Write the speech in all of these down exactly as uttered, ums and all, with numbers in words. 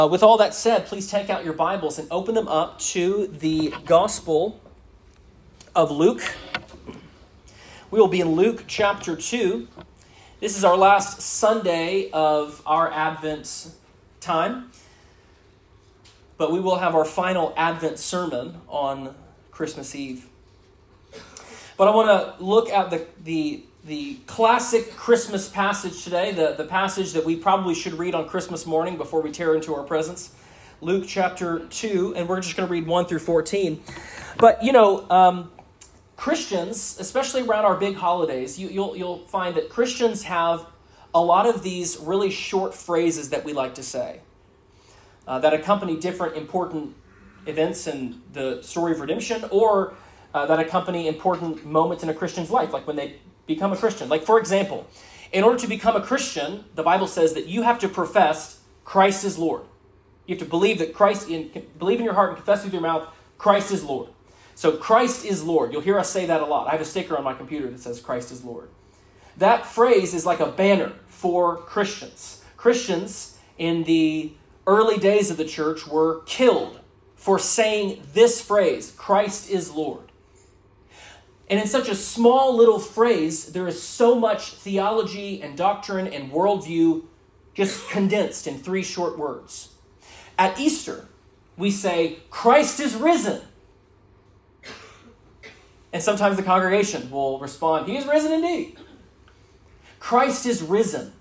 Uh, with all that said, please take out your Bibles and open them up to the Gospel of Luke. We will be in Luke chapter two. This is our last Sunday of our Advent time, but we will have our final Advent sermon on Christmas Eve. But I want to look at the, the, the classic Christmas passage today, the, the passage that we probably should read on Christmas morning before we tear into our presents. Luke chapter two, and we're just going to read one through fourteen. But, you know, um, Christians, especially around our big holidays, you, you'll, you'll find that Christians have a lot of these really short phrases that we like to say uh, that accompany different important events in the story of redemption, or uh, that accompany important moments in a Christian's life, like when they become a Christian. Like, for example, in order to become a Christian, the Bible says that you have to profess Christ is Lord. You have to believe that Christ, in, believe in your heart and confess with your mouth, Christ is Lord. So Christ is Lord. You'll hear us say that a lot. I have a sticker on my computer that says Christ is Lord. That phrase is like a banner for Christians. Christians in the early days of the church were killed for saying this phrase, Christ is Lord. And in such a small little phrase, there is so much theology and doctrine and worldview just condensed in three short words. At Easter, we say, Christ is risen. And sometimes the congregation will respond, he is risen indeed. Christ is risen.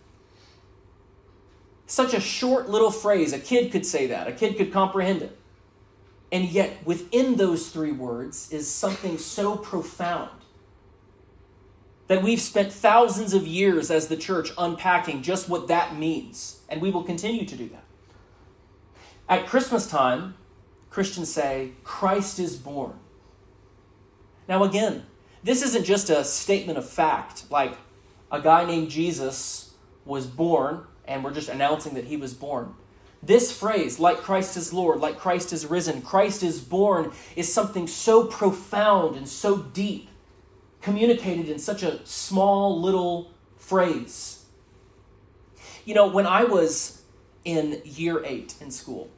Such a short little phrase. A kid could say that. A kid could comprehend it. And yet, within those three words is something so profound that we've spent thousands of years as the church unpacking just what that means. And we will continue to do that. At Christmas time, Christians say, Christ is born. Now again, this isn't just a statement of fact, like a guy named Jesus was born, and we're just announcing that he was born. This phrase, like Christ is Lord, like Christ is risen, Christ is born, is something so profound and so deep, communicated in such a small little phrase. You know, when I was in year eight in school,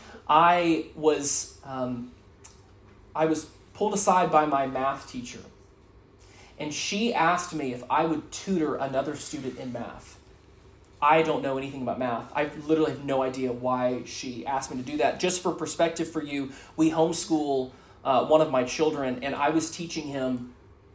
I was um, I was pulled aside by my math teacher, and she asked me if I would tutor another student in math. I don't know anything about math. I literally have no idea why she asked me to do that. Just for perspective for you, we homeschool uh, one of my children, and I was teaching him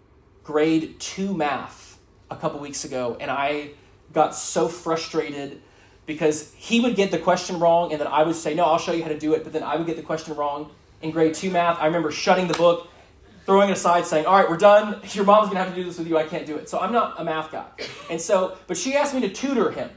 grade two math a couple weeks ago, and I got so frustrated because he would get the question wrong, and then I would say, no, I'll show you how to do it, but then I would get the question wrong in grade two math. I remember shutting the book, throwing it aside, saying, all right, we're done. Your mom's going to have to do this with you. I can't do it. So I'm not a math guy. And so, but she asked me to tutor him.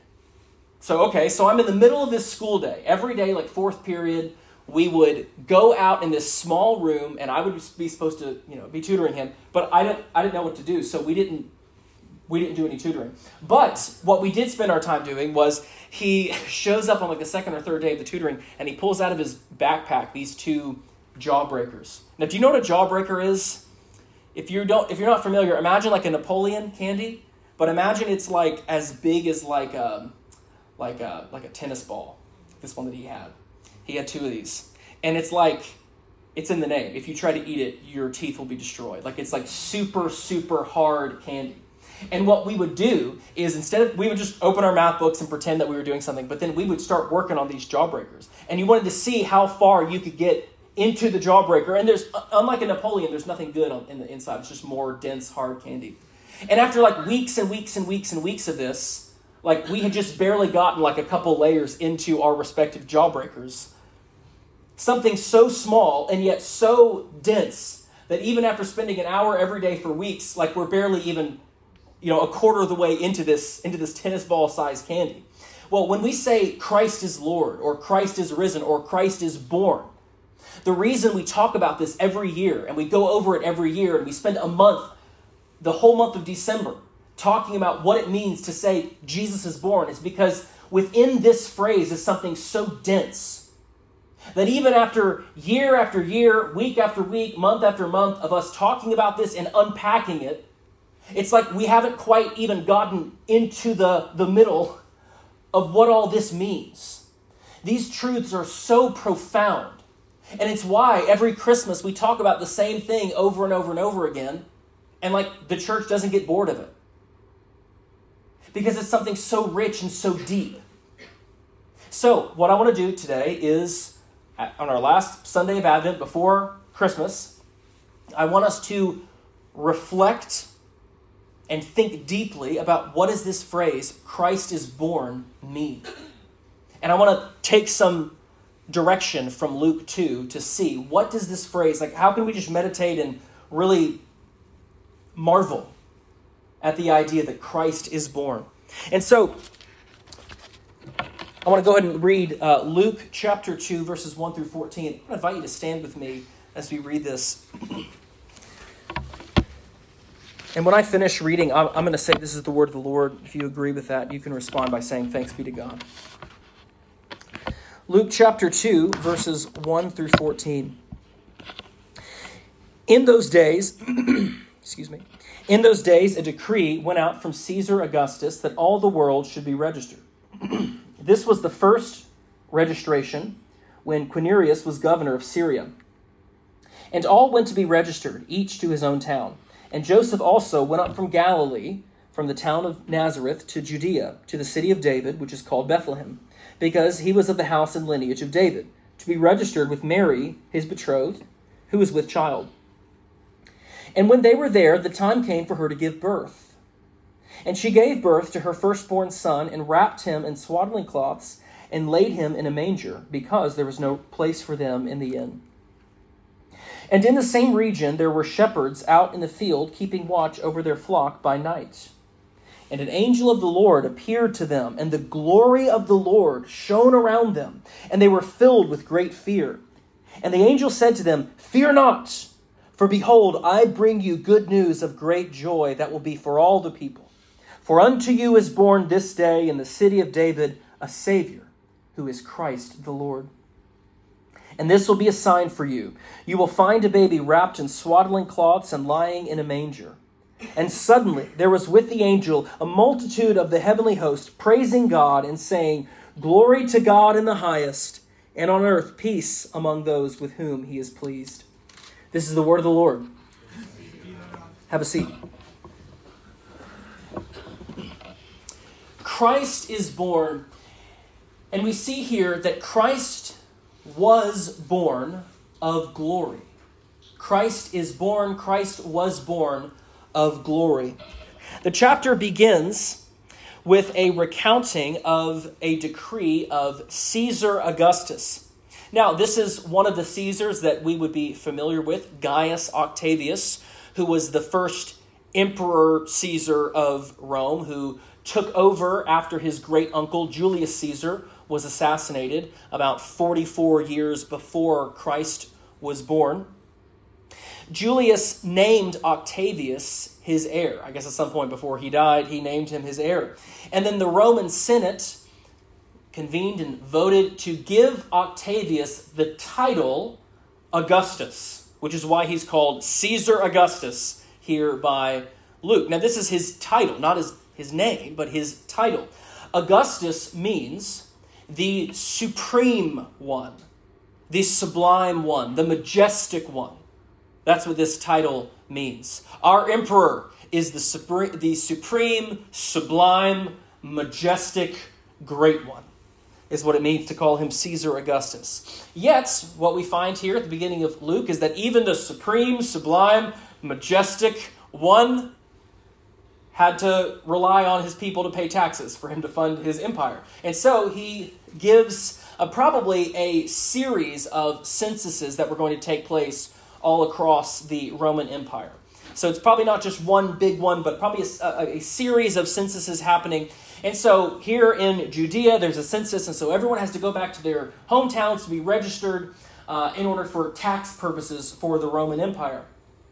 So, okay, so I'm in the middle of this school day. Every day, like fourth period, we would go out in this small room, and I would be supposed to, you know, be tutoring him. But I didn't, I didn't know what to do, so we didn't, we didn't do any tutoring. But what we did spend our time doing was he shows up on like the second or third day of the tutoring, and he pulls out of his backpack these two Jawbreakers. Now, do you know what a Jawbreaker is? If you don't, if you're not familiar, imagine like a Napoleon candy, but imagine it's like as big as like a, like a, like a tennis ball. This one that he had. He had two of these. And it's like, it's in the name. If you try to eat it, your teeth will be destroyed. Like it's like super, super hard candy. And what we would do is instead of, we would just open our math books and pretend that we were doing something, but then we would start working on these Jawbreakers. And you wanted to see how far you could get into the Jawbreaker. And there's, unlike a Napoleon, there's nothing good on, in the inside. It's just more dense, hard candy. And after like weeks and weeks and weeks and weeks of this, like we had just barely gotten like a couple layers into our respective Jawbreakers. Something so small and yet so dense that even after spending an hour every day for weeks, like we're barely even, you know, a quarter of the way into this, into this tennis ball sized candy. Well, when we say Christ is Lord, or Christ is risen, or Christ is born, the reason we talk about this every year, and we go over it every year, and we spend a month, the whole month of December, talking about what it means to say Jesus is born, is because within this phrase is something so dense that even after year after year, week after week, month after month of us talking about this and unpacking it, it's like we haven't quite even gotten into the, the middle of what all this means. These truths are so profound. And it's why every Christmas we talk about the same thing over and over and over again. And like the church doesn't get bored of it. Because it's something so rich and so deep. So what I want to do today is, on our last Sunday of Advent before Christmas, I want us to reflect and think deeply about what does this phrase, Christ is born, mean. And I want to take some direction from Luke two to see what does this phrase, like how can we just meditate and really marvel at the idea that Christ is born. And so I want to go ahead and read uh, Luke chapter two, verses one through fourteen. I want to invite you to stand with me as we read this. And when I finish reading, I'm, I'm going to say this is the word of the Lord. If you agree with that, you can respond by saying thanks be to God. Luke chapter two, verses one through fourteen. In those days, excuse me, in those days a decree went out from Caesar Augustus that all the world should be registered. This was the first registration when Quirinius was governor of Syria. And all went to be registered, each to his own town. And Joseph also went up from Galilee, from the town of Nazareth to Judea, to the city of David, which is called Bethlehem, because he was of the house and lineage of David, to be registered with Mary, his betrothed, who was with child. And when they were there, the time came for her to give birth. And she gave birth to her firstborn son, and wrapped him in swaddling cloths, and laid him in a manger, because there was no place for them in the inn. And in the same region there were shepherds out in the field, keeping watch over their flock by night. And an angel of the Lord appeared to them, and the glory of the Lord shone around them, and they were filled with great fear. And the angel said to them, "Fear not, for behold, I bring you good news of great joy that will be for all the people. For unto you is born this day in the city of David a Savior, who is Christ the Lord. And this will be a sign for you. You will find a baby wrapped in swaddling cloths and lying in a manger." And suddenly there was with the angel a multitude of the heavenly host, praising God and saying, "Glory to God in the highest, and on earth peace among those with whom he is pleased." This is the word of the Lord. Have a seat. Christ is born, and we see here that Christ was born of glory. Christ is born, Christ was born of glory. The chapter begins with a recounting of a decree of Caesar Augustus. Now, this is one of the Caesars that we would be familiar with, Gaius Octavius, who was the first emperor Caesar of Rome, who took over after his great uncle Julius Caesar was assassinated about forty-four years before Christ was born. Julius named Octavius his heir. I guess at some point before he died, he named him his heir. And then the Roman Senate convened and voted to give Octavius the title Augustus, which is why he's called Caesar Augustus here by Luke. Now this is his title, not his, his name, but his title. Augustus means the supreme one, the sublime one, the majestic one. That's what this title means. Our emperor is the supreme, the supreme, sublime, majestic, great one, is what it means to call him Caesar Augustus. Yet, what we find here at the beginning of Luke is that even the supreme, sublime, majestic one had to rely on his people to pay taxes for him to fund his empire. And so he gives a, probably a series of censuses that were going to take place all across the Roman Empire. So it's probably not just one big one, but probably a, a, a series of censuses happening. And so here in Judea, there's a census, and so everyone has to go back to their hometowns to be registered uh, in order for tax purposes for the Roman Empire.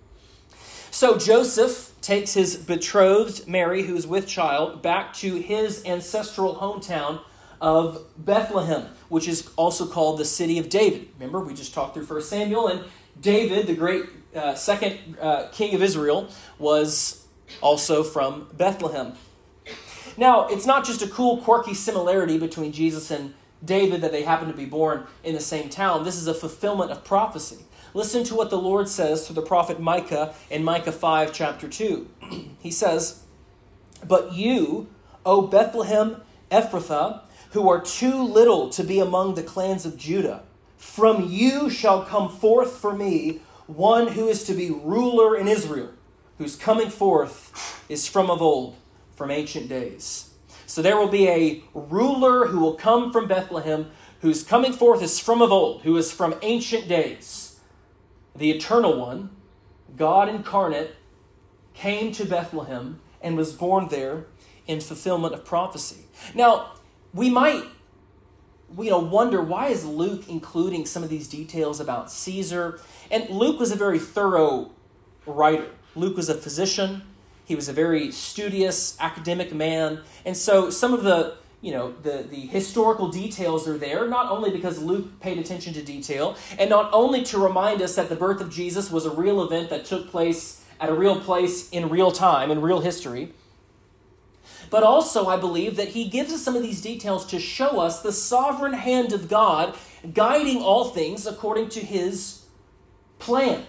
So Joseph takes his betrothed Mary, who is with child, back to his ancestral hometown of Bethlehem, which is also called the city of David. Remember, we just talked through First Samuel, and David, the great uh, second uh, king of Israel, was also from Bethlehem. Now, it's not just a cool, quirky similarity between Jesus and David that they happen to be born in the same town. This is a fulfillment of prophecy. Listen to what the Lord says through the prophet Micah in Micah five, chapter two. He says, "But you, O Bethlehem Ephrathah, who are too little to be among the clans of Judah, from you shall come forth for me one who is to be ruler in Israel, whose coming forth is from of old, from ancient days." So there will be a ruler who will come from Bethlehem, whose coming forth is from of old, who is from ancient days. The Eternal One, God incarnate, came to Bethlehem and was born there in fulfillment of prophecy. Now, we might you know, wonder, why is Luke including some of these details about Caesar? And Luke was a very thorough writer. Luke was a physician. He was a very studious academic man. And so some of the, you know, the, the historical details are there, not only because Luke paid attention to detail, and not only to remind us that the birth of Jesus was a real event that took place at a real place in real time, in real history, but also I believe that he gives us some of these details to show us the sovereign hand of God guiding all things according to his plan.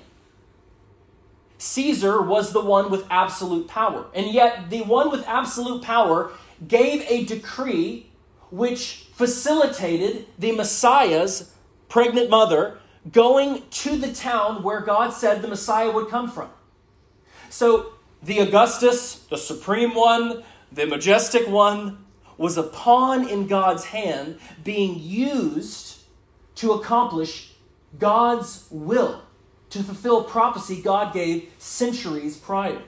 Caesar was the one with absolute power, and yet the one with absolute power gave a decree which facilitated the Messiah's pregnant mother going to the town where God said the Messiah would come from. So the Augustus, the supreme one, the majestic one, was a pawn in God's hand being used to accomplish God's will, to fulfill prophecy God gave centuries prior.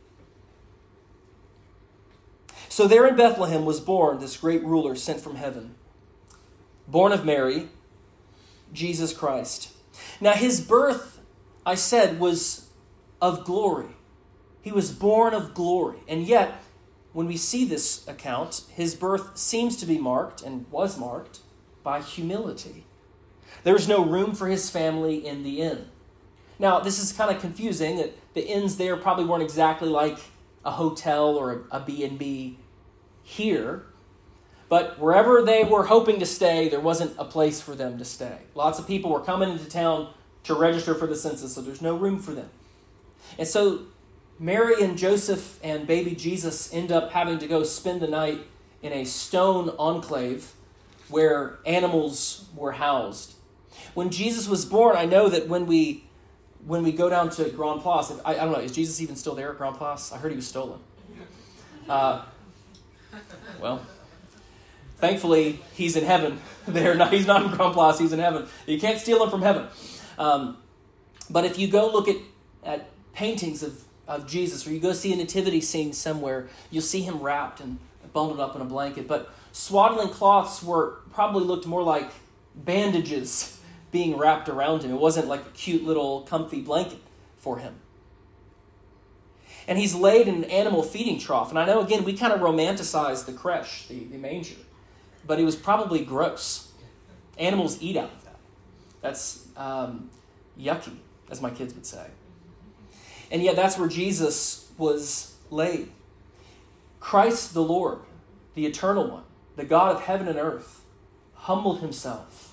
So there in Bethlehem was born this great ruler sent from heaven, born of Mary, Jesus Christ. Now his birth, I said, was of glory. He was born of glory. And yet, when we see this account, his birth seems to be marked, and was marked, by humility. There was no room for his family in the inn. Now, this is kind of confusing, that the inns there probably weren't exactly like a hotel or a B and B here, but wherever they were hoping to stay, there wasn't a place for them to stay. Lots of people were coming into town to register for the census, so there's no room for them. And so Mary and Joseph and baby Jesus end up having to go spend the night in a stone enclave where animals were housed. When Jesus was born, I know that when we when we go down to Grand Place, I, I don't know, is Jesus even still there at Grand Place? I heard he was stolen. Uh, well, thankfully, he's in heaven there. No, he's not in Grand Place, he's in heaven. You can't steal him from heaven. Um, but if you go look at, at paintings of of Jesus, or you go see a nativity scene somewhere, you'll see him wrapped and bundled up in a blanket. But swaddling cloths were probably looked more like bandages being wrapped around him. It wasn't like a cute little comfy blanket for him. And he's laid in an animal feeding trough. And I know, again, we kind of romanticize the creche, the, the manger, but it was probably gross. Animals eat out of that. That's um, yucky, as my kids would say. And yet that's where Jesus was laid. Christ the Lord, the Eternal One, the God of heaven and earth, humbled himself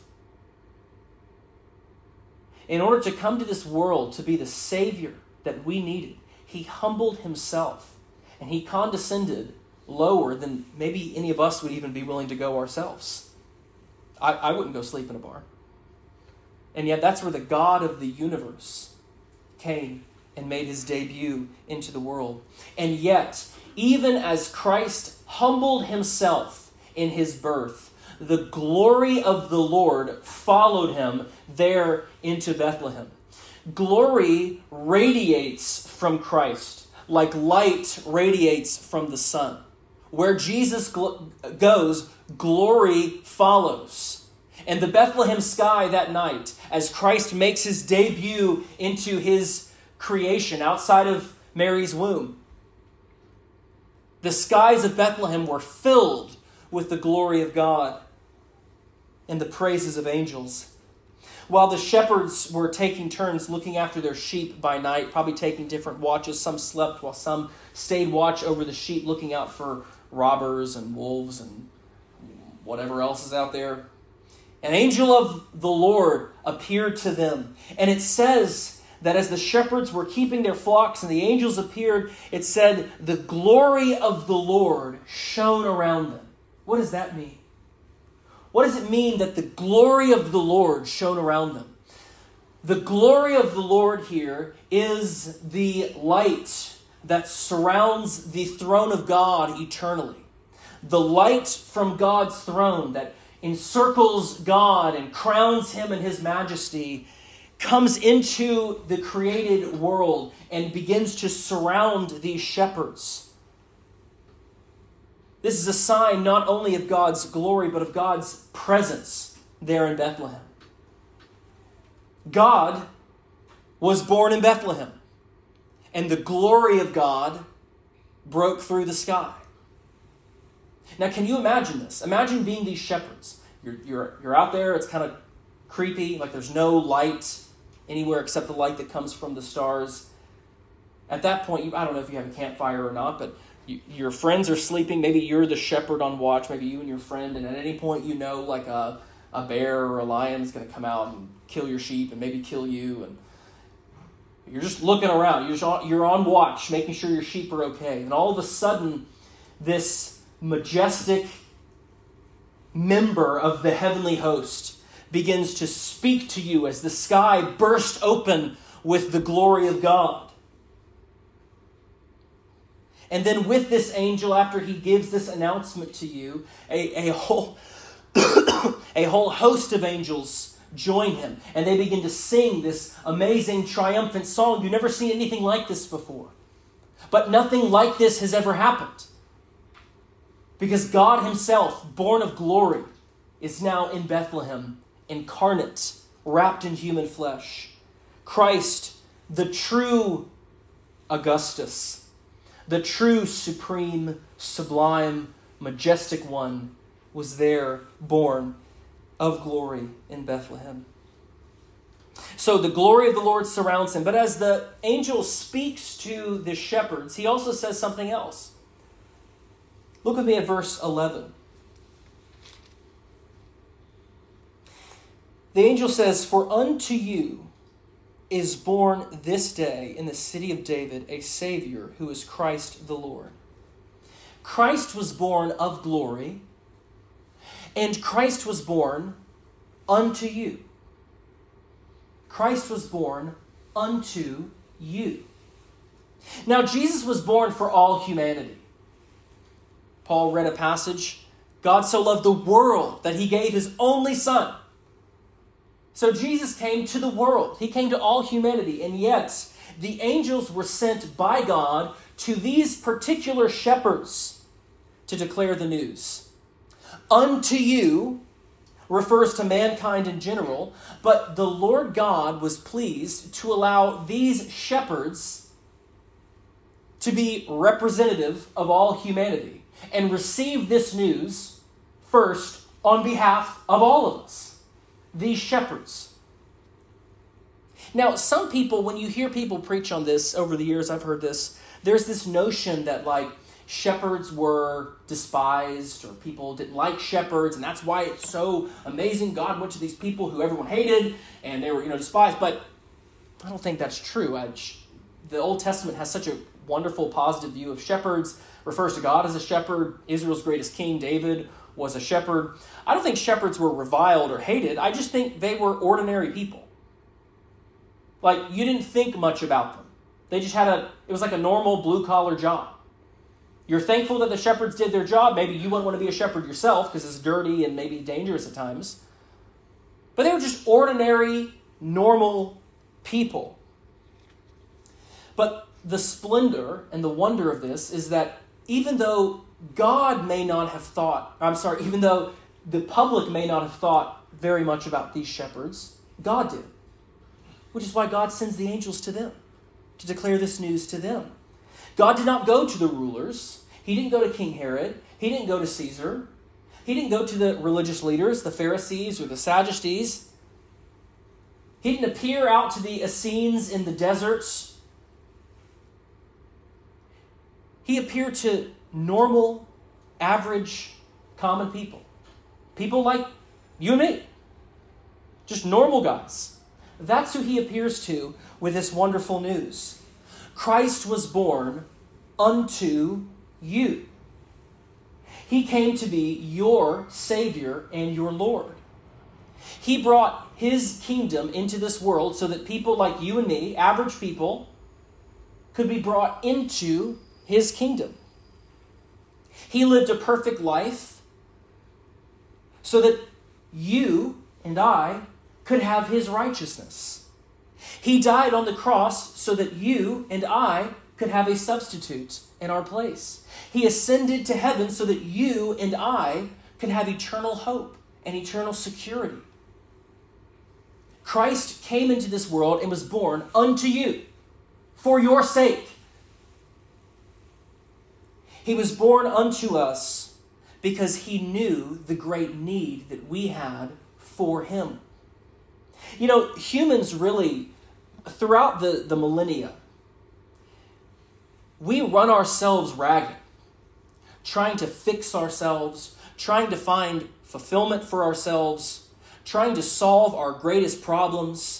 in order to come to this world to be the Savior that we needed. He humbled himself, and he condescended lower than maybe any of us would even be willing to go ourselves. I, I wouldn't go sleep in a bar. And yet that's where the God of the universe came and made his debut into the world. And yet, even as Christ humbled himself in his birth, the glory of the Lord followed him there into Bethlehem. Glory radiates from Christ like light radiates from the sun. Where Jesus gl- goes, glory follows. And the Bethlehem sky that night, as Christ makes his debut into his creation outside of Mary's womb, the skies of Bethlehem were filled with the glory of God and the praises of angels. While the shepherds were taking turns looking after their sheep by night, probably taking different watches, some slept while some stayed watch over the sheep, looking out for robbers and wolves and whatever else is out there, An angel of the Lord appeared to them. And it says that as the shepherds were keeping their flocks and the angels appeared, it said, the glory of the Lord shone around them. What does that mean? What does it mean that the glory of the Lord shone around them? The glory of the Lord here is the light that surrounds the throne of God eternally. The light from God's throne that encircles God and crowns him in his majesty comes into the created world and begins to surround these shepherds. This is a sign not only of God's glory, but of God's presence there in Bethlehem. God was born in Bethlehem, and the glory of God broke through the sky. Now, can you imagine this? Imagine being these shepherds. You're, you're, you're out there, it's kind of creepy, like there's no light anywhere except the light that comes from the stars. At that point, you, I don't know if you have a campfire or not, but you, your friends are sleeping. Maybe you're the shepherd on watch, maybe you and your friend, and at any point you know like a, a bear or a lion is going to come out and kill your sheep and maybe kill you. And you're just looking around. You're, just on, you're on watch, making sure your sheep are okay. And all of a sudden, this majestic member of the heavenly host begins to speak to you as the sky burst open with the glory of God. And then with this angel, after he gives this announcement to you, a, a whole a whole host of angels join him, and they begin to sing this amazing triumphant song. You've never seen anything like this before. But nothing like this has ever happened. Because God himself, born of glory, is now in Bethlehem, incarnate, wrapped in human flesh. Christ, the true Augustus, the true supreme, sublime, majestic one, was there, born of glory in Bethlehem. So the glory of the Lord surrounds him. But as the angel speaks to the shepherds, he also says something else. Look with me at verse eleven. The angel says, "For unto you is born this day in the city of David a Savior who is Christ the Lord." Christ was born of glory, and Christ was born unto you. Christ was born unto you. Now, Jesus was born for all humanity. Paul read a passage, God so loved the world that he gave his only son. So Jesus came to the world. He came to all humanity. And yet, the angels were sent by God to these particular shepherds to declare the news. Unto you refers to mankind in general, but the Lord God was pleased to allow these shepherds to be representative of all humanity and receive this news first on behalf of all of us, these shepherds. Now, some people, when you hear people preach on this over the years, I've heard this, there's this notion that like shepherds were despised or people didn't like shepherds, and that's why it's so amazing God went to these people who everyone hated and they were, you know, despised. But I don't think that's true. I, the Old Testament has such a wonderful positive view of shepherds, refers to God as a shepherd. Israel's greatest king, David, was a shepherd. I don't think shepherds were reviled or hated. I just think they were ordinary people. Like, you didn't think much about them. They just had a, it was like a normal blue-collar job. You're thankful that the shepherds did their job. Maybe you wouldn't want to be a shepherd yourself because it's dirty and maybe dangerous at times. But they were just ordinary, normal people. But the splendor and the wonder of this is that even though God may not have thought, I'm sorry, even though the public may not have thought very much about these shepherds, God did. Which is why God sends the angels to them to declare this news to them. God did not go to the rulers. He didn't go to King Herod. He didn't go to Caesar. He didn't go to the religious leaders, the Pharisees or the Sadducees. He didn't appear out to the Essenes in the deserts. He appeared to normal, average, common people. People like you and me. just normal guys. That's who he appears to with this wonderful news. Christ was born unto you. He came to be your Savior and your Lord. He brought his kingdom into this world so that people like you and me, average people, could be brought into his kingdom. He lived a perfect life so that you and I could have his righteousness. He died on the cross so that you and I could have a substitute in our place. He ascended to heaven so that you and I could have eternal hope and eternal security. Christ came into this world and was born unto you for your sake. He was born unto us because he knew the great need that we had for him. You know, humans really, throughout the, the millennia, we run ourselves ragged, trying to fix ourselves, trying to find fulfillment for ourselves, trying to solve our greatest problems.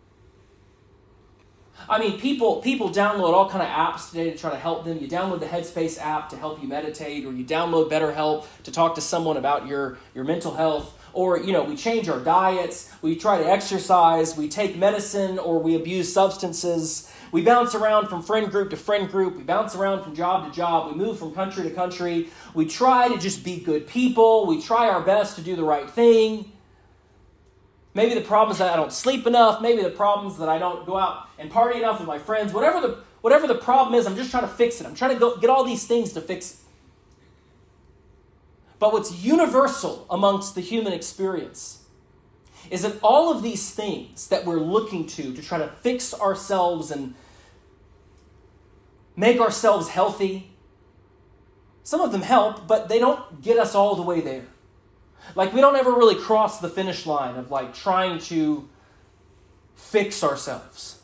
I mean, people people download all kind of apps today to try to help them. You download the Headspace app to help you meditate, or you download BetterHelp to talk to someone about your, your mental health. Or, you know, we change our diets, we try to exercise, we take medicine, or we abuse substances. We bounce around from friend group to friend group. We bounce around from job to job. We move from country to country. We try to just be good people. We try our best to do the right thing. Maybe the problem is that I don't sleep enough. Maybe the problem is that I don't go out and party enough with my friends. Whatever the whatever the problem is, I'm just trying to fix it. I'm trying to go, get all these things to fix it. But what's universal amongst the human experience is that all of these things that we're looking to to try to fix ourselves and make ourselves healthy, some of them help, but they don't get us all the way there. Like, we don't ever really cross the finish line of like trying to fix ourselves.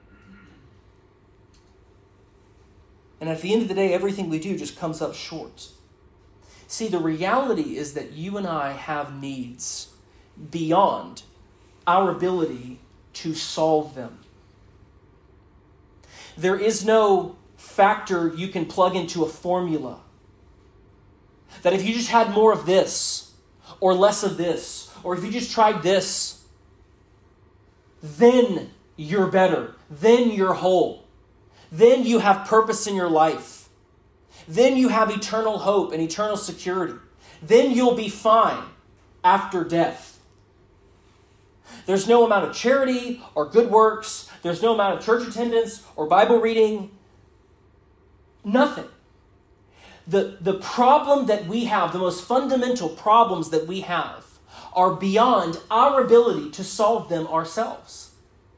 And at the end of the day, everything we do just comes up short. See, the reality is that you and I have needs beyond our ability to solve them. There is no factor you can plug into a formula that if you just had more of this or less of this, or if you just tried this, then you're better, then you're whole, then you have purpose in your life. Then you have eternal hope and eternal security. Then you'll be fine after death. There's no amount of charity or good works. There's no amount of church attendance or Bible reading. Nothing. The, the problem that we have, the most fundamental problems that we have, are beyond our ability to solve them ourselves.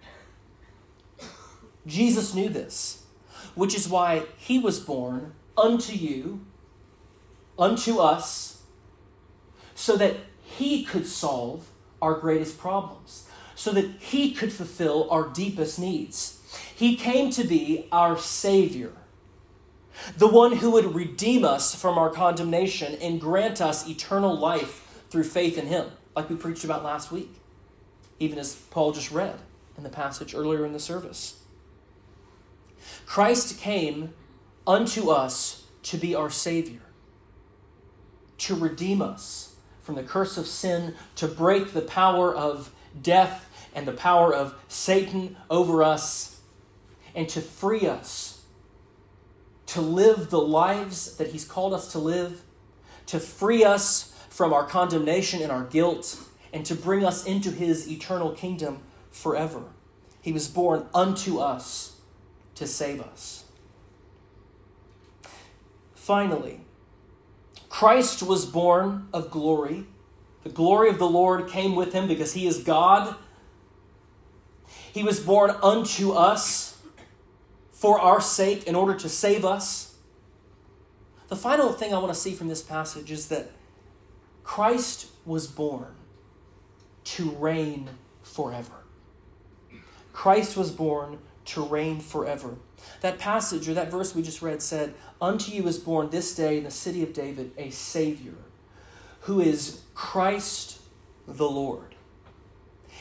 Jesus knew this, which is why he was born unto you, unto us, so that he could solve our greatest problems, so that he could fulfill our deepest needs. He came to be our Savior, the one who would redeem us from our condemnation and grant us eternal life through faith in him, like we preached about last week, even as Paul just read in the passage earlier in the service. Christ came unto us to be our Savior, to redeem us from the curse of sin, to break the power of death and the power of Satan over us, and to free us to live the lives that he's called us to live, to free us from our condemnation and our guilt, and to bring us into his eternal kingdom forever. He was born unto us to save us. Finally, Christ was born of glory. The glory of the Lord came with him because he is God. He was born unto us for our sake in order to save us. The final thing I want to see from this passage is that Christ was born to reign forever. Christ was born to reign forever. That passage, or that verse we just read, said, "Unto you is born this day in the city of David a Savior, who is Christ the Lord."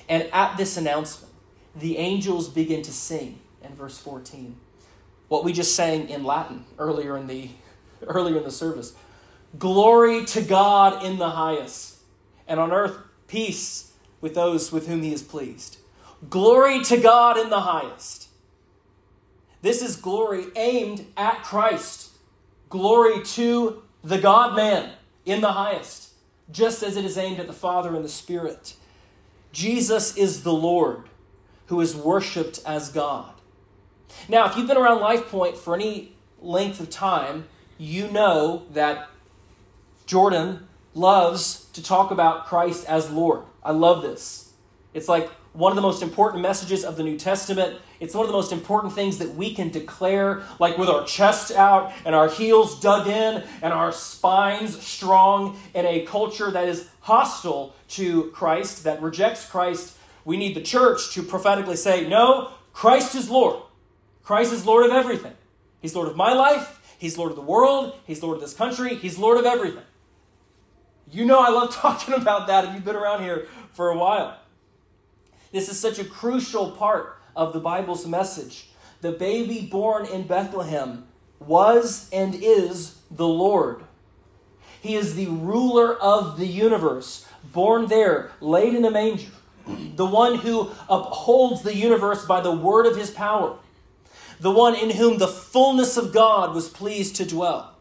And at this announcement, the angels begin to sing in verse fourteen. What we just sang in Latin earlier in the earlier in the service. Glory to God in the highest, and on earth peace with those with whom he is pleased. Glory to God in the highest. This is glory aimed at Christ. Glory to the God-man in the highest, just as it is aimed at the Father and the Spirit. Jesus is the Lord who is worshipped as God. Now, if you've been around LifePoint for any length of time, you know that Jordan loves to talk about Christ as Lord. I love this. It's like one of the most important messages of the New Testament. It's one of the most important things that we can declare, like with our chest out and our heels dug in and our spines strong in a culture that is hostile to Christ, that rejects Christ. We need the church to prophetically say, no, Christ is Lord. Christ is Lord of everything. He's Lord of my life. He's Lord of the world. He's Lord of this country. He's Lord of everything. You know I love talking about that if you've been around here for a while. This is such a crucial part of the Bible's message. The baby born in Bethlehem was and is the Lord. He is the ruler of the universe, born there, laid in a manger. The one who upholds the universe by the word of his power. The one in whom the fullness of God was pleased to dwell.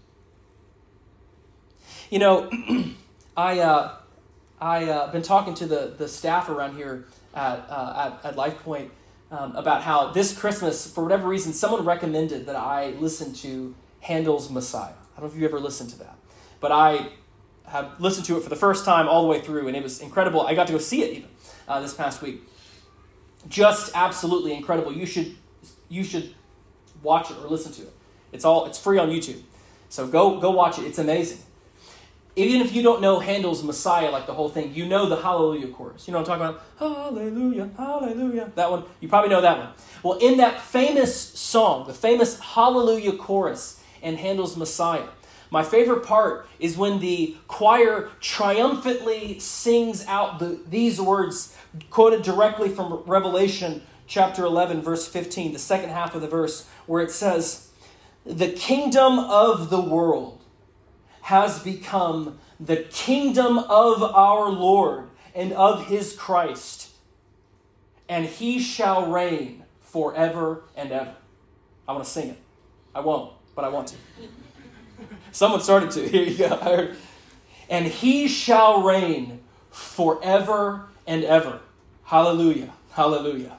You know, I uh, I uh, been talking to the, the staff around here at uh, at, at LifePoint um, about how this Christmas, for whatever reason, someone recommended that I listen to Handel's Messiah. I don't know if you've ever listened to that, but I have listened to it for the first time all the way through, and it was incredible. I got to go see it even uh, this past week. Just absolutely incredible. You should you should watch it or listen to it. It's all it's free on YouTube, so go go watch it. It's amazing. Even if you don't know Handel's Messiah, like the whole thing, you know the Hallelujah chorus. You know what I'm talking about? Hallelujah, hallelujah. That one, you probably know that one. Well, in that famous song, the famous Hallelujah chorus in Handel's Messiah, my favorite part is when the choir triumphantly sings out the, these words, quoted directly from Revelation chapter eleven, verse fifteen, the second half of the verse, where it says, "The kingdom of the world has become the kingdom of our Lord and of his Christ, and he shall reign forever and ever." I want to sing it. I won't, but I want to. Someone started to. Here you go. I heard. "And he shall reign forever and ever." Hallelujah. Hallelujah.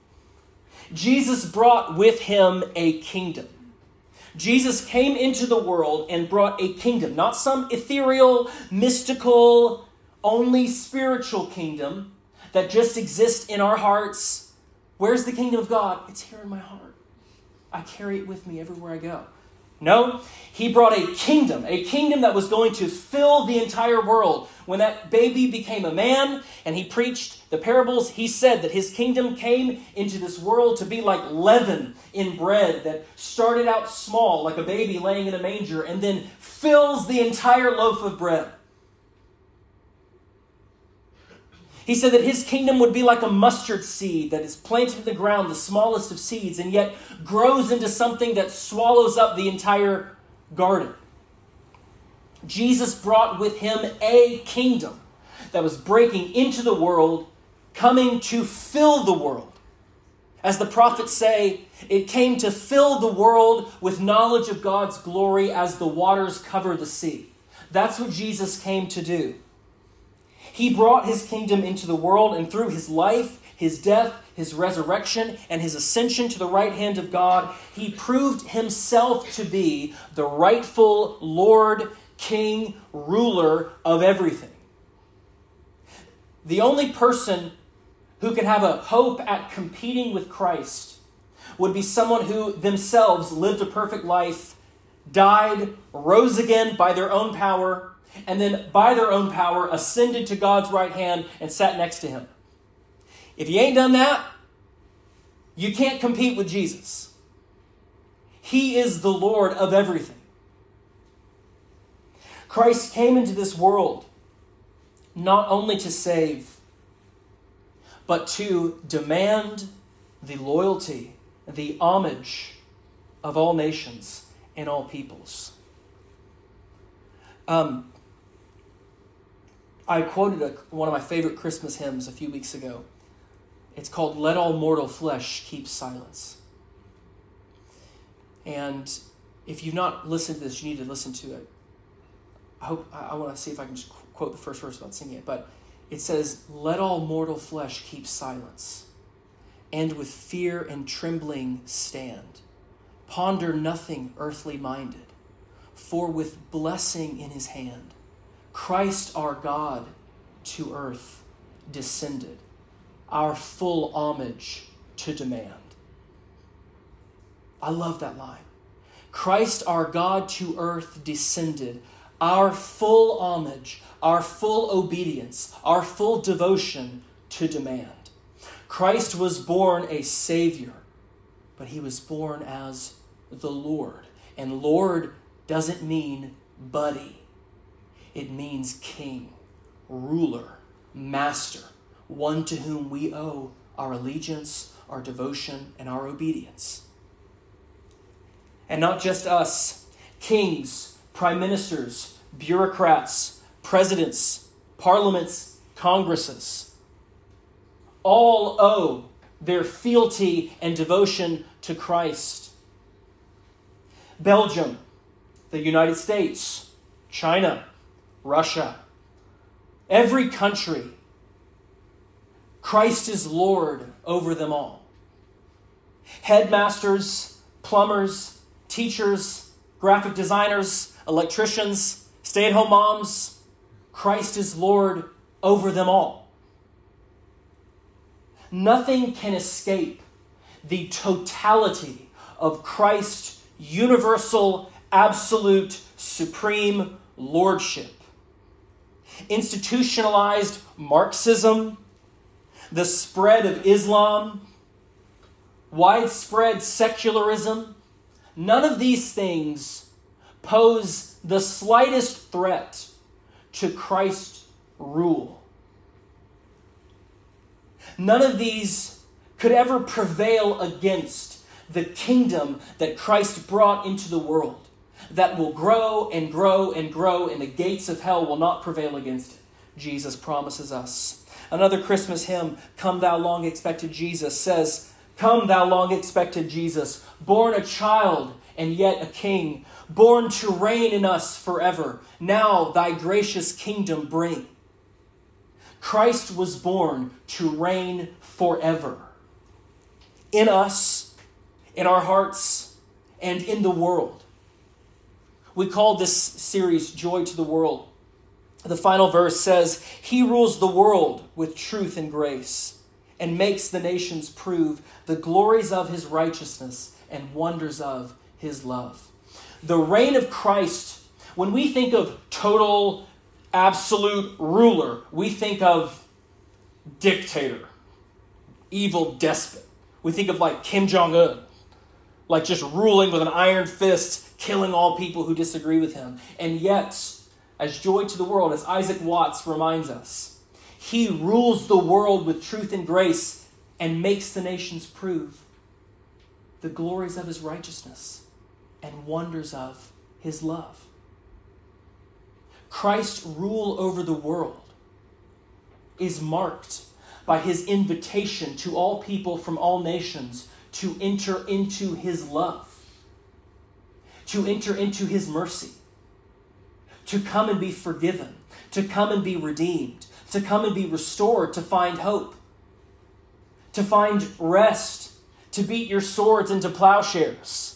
Jesus brought with him a kingdom. Jesus came into the world and brought a kingdom, not some ethereal, mystical, only spiritual kingdom that just exists in our hearts. Where's the kingdom of God? It's here in my heart. I carry it with me everywhere I go. No, he brought a kingdom, a kingdom that was going to fill the entire world. When that baby became a man and he preached the parables, he said that his kingdom came into this world to be like leaven in bread that started out small, like a baby laying in a manger, and then fills the entire loaf of bread. He said that his kingdom would be like a mustard seed that is planted in the ground, the smallest of seeds, and yet grows into something that swallows up the entire garden. Jesus brought with him a kingdom that was breaking into the world, coming to fill the world. As the prophets say, it came to fill the world with knowledge of God's glory as the waters cover the sea. That's what Jesus came to do. He brought his kingdom into the world, and through his life, his death, his resurrection, and his ascension to the right hand of God, he proved himself to be the rightful Lord, King, ruler of everything. The only person who could have a hope at competing with Christ would be someone who themselves lived a perfect life, died, rose again by their own power, and then by their own power ascended to God's right hand and sat next to him. If you ain't done that, you can't compete with Jesus. He is the Lord of everything. Christ came into this world not only to save, but to demand the loyalty, the homage of all nations and all peoples. Um, I quoted a, one of my favorite Christmas hymns a few weeks ago. It's called "Let All Mortal Flesh Keep Silence." And if you've not listened to this, you need to listen to it. I hope I, I want to see if I can just quote the first verse without singing it. But it says, "Let all mortal flesh keep silence, and with fear and trembling stand. Ponder nothing earthly minded, for with blessing in his hand, Christ our God to earth descended, our full homage to demand." I love that line. Christ our God to earth descended, our full homage, our full obedience, our full devotion to demand. Christ was born a Savior, but he was born as the Lord. And Lord doesn't mean buddy. It means king, ruler, master, one to whom we owe our allegiance, our devotion, and our obedience. And not just us, kings, prime ministers, bureaucrats, presidents, parliaments, congresses, all owe their fealty and devotion to Christ. Belgium, the United States, China, Russia, every country, Christ is Lord over them all. Headmasters, plumbers, teachers, graphic designers, electricians, stay-at-home moms, Christ is Lord over them all. Nothing can escape the totality of Christ's universal, absolute, supreme lordship. Institutionalized Marxism, the spread of Islam, widespread secularism, none of these things pose the slightest threat to Christ's rule. None of these could ever prevail against the kingdom that Christ brought into the world, that will grow and grow and grow, and the gates of hell will not prevail against it. Jesus promises us. Another Christmas hymn, "Come Thou Long Expected Jesus," says, "Come Thou Long Expected Jesus, born a child and yet a king, born to reign in us forever. Now thy gracious kingdom bring." Christ was born to reign forever. In us, in our hearts, and in the world. We call this series Joy to the World. The final verse says, "He rules the world with truth and grace, and makes the nations prove the glories of his righteousness and wonders of his love." The reign of Christ, when we think of total, absolute ruler, we think of dictator, evil despot. We think of like Kim Jong-un, like just ruling with an iron fist, killing all people who disagree with him. And yet, as Joy to the World, as Isaac Watts reminds us, he rules the world with truth and grace and makes the nations prove the glories of his righteousness and wonders of his love. Christ's rule over the world is marked by his invitation to all people from all nations to enter into his love, to enter into his mercy, to come and be forgiven, to come and be redeemed, to come and be restored, to find hope, to find rest, to beat your swords into plowshares.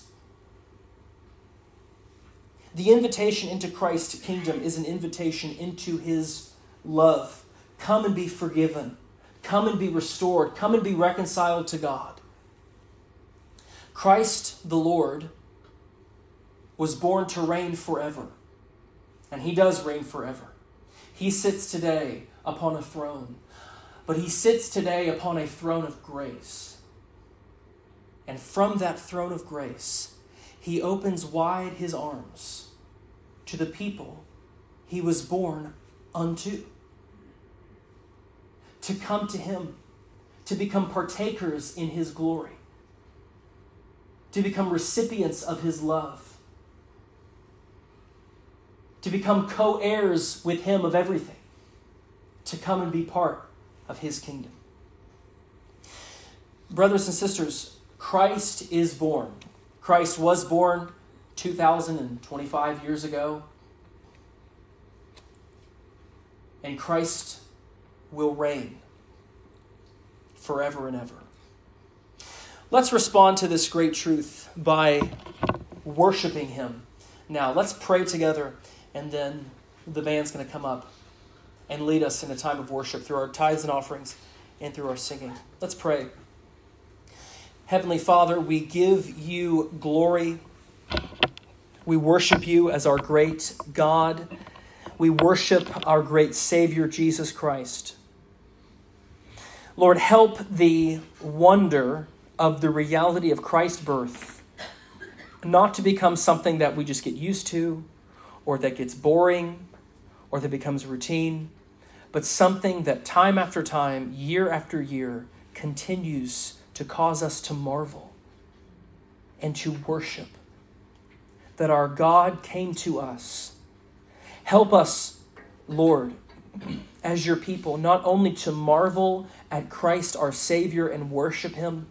The invitation into Christ's kingdom is an invitation into his love. Come and be forgiven. Come and be restored. Come and be reconciled to God. Christ the Lord was born to reign forever. And he does reign forever. He sits today upon a throne. But he sits today upon a throne of grace. And from that throne of grace, he opens wide his arms to the people he was born unto. To come to him to become partakers in his glory, to become recipients of his love, to become co-heirs with him of everything, to come and be part of his kingdom. Brothers and sisters, Christ is born. Christ was born two thousand twenty-five years ago. And Christ will reign forever and ever. Let's respond to this great truth by worshiping him. Now, let's pray together, and then the band's going to come up and lead us in a time of worship through our tithes and offerings and through our singing. Let's pray. Heavenly Father, we give you glory. We worship you as our great God. We worship our great Savior, Jesus Christ. Lord, help the wonder of the reality of Christ's birth not to become something that we just get used to, or that gets boring, or that becomes routine, but something that time after time, year after year, continues to cause us to marvel and to worship that our God came to us. Help us, Lord, as your people, not only to marvel at Christ our Savior and worship him,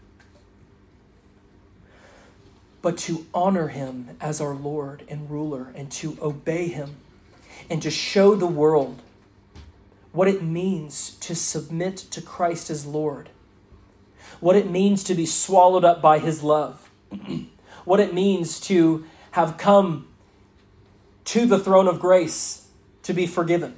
but to honor him as our Lord and ruler, and to obey him, and to show the world what it means to submit to Christ as Lord, what it means to be swallowed up by his love, what it means to have come to the throne of grace to be forgiven,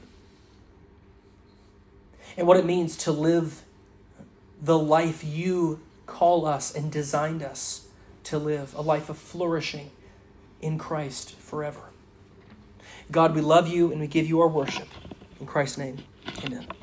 and what it means to live the life you call us and designed us to live, a life of flourishing in Christ forever. God, we love you and we give you our worship. In Christ's name, amen.